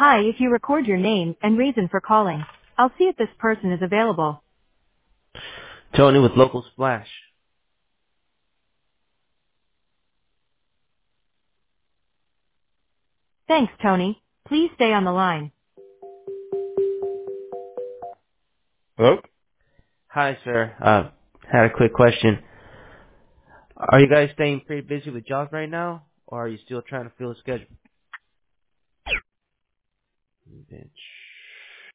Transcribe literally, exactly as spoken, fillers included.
Hi, if you record your name and reason for calling, I'll see if this person is available. Tony with Local Splash. Thanks, Tony. Please stay on the line. Hello? Hi, sir. Uh, had a quick question. Are you guys staying pretty busy with jobs right now, or are you still trying to fill a schedule? Bitch.